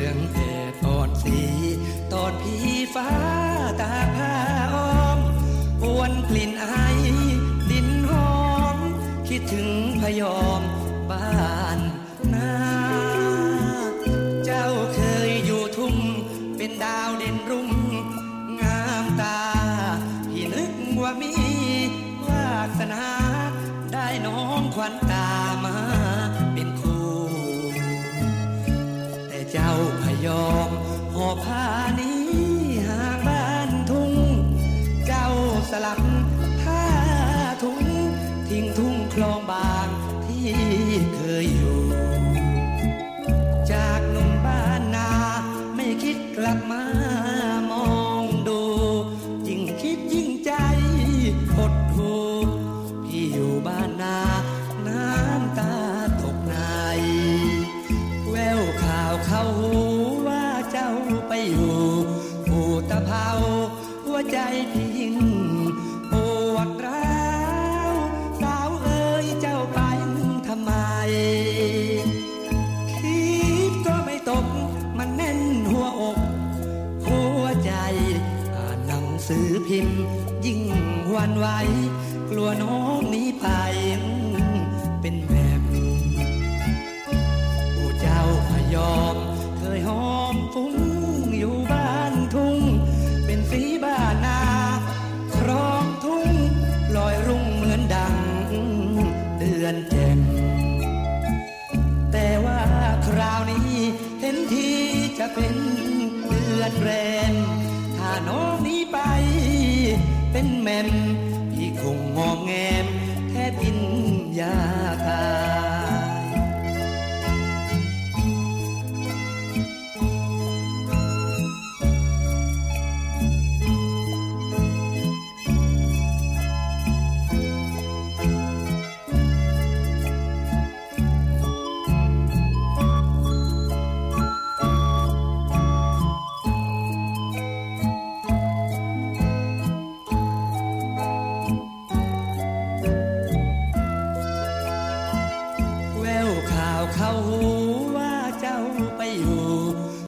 องแดดอ่อนสีตอนพี่ฟ้าตาผ้าอ้อมอวนกลิ่นไอดินหอมคิดถึงพยอมบ้านนาเจ้าเคยอยู่ทุ่งเป็นดาวเด่นรุ่งงามตาพี่นึกว่ามีวาสนาได้น้องขวัญตามาเป็นคู่แต่เจ้าพยอมหอบผ้านี้ห่างบ้านทุ่งเจ้าสลับผ้าถุงทิ้งทุ่งคลองบางที่เคยอยู่จากหนุ่มบ้านนาไม่คิดกลับมามองดูยิ่งคิดยิ่งใจหดหู่พี่อยู่บ้านนาน้ำตาตกในแววข่าวเข้าหูว่าเจ้าไปอยู่ภูตะเภาหัวใจพี่ยิ่งปวดร้าวสาวเอ๋ยเจ้าไปทำไมคิดก็ไม่ตกมันแน่นหัวอกหัวใจอ่านหนังสือพิมพ์ยิ่งหวั่นไหวกลัวน้องหนีไปเป็นแบบผู้เจ้าพยอมเคยหอมฟุ้งอยู่บ้านทุ่งเป็นสีบ้านนาครองทุ่งลอยรุ่งเหมือนดังเดือนแจ่มแต่ว่าคราวนี้เห็นทีจะเป็นเดือนแรมถ้าน้องหนีไปเป็นแม่มพี่คงงอมแงมแทบกินยา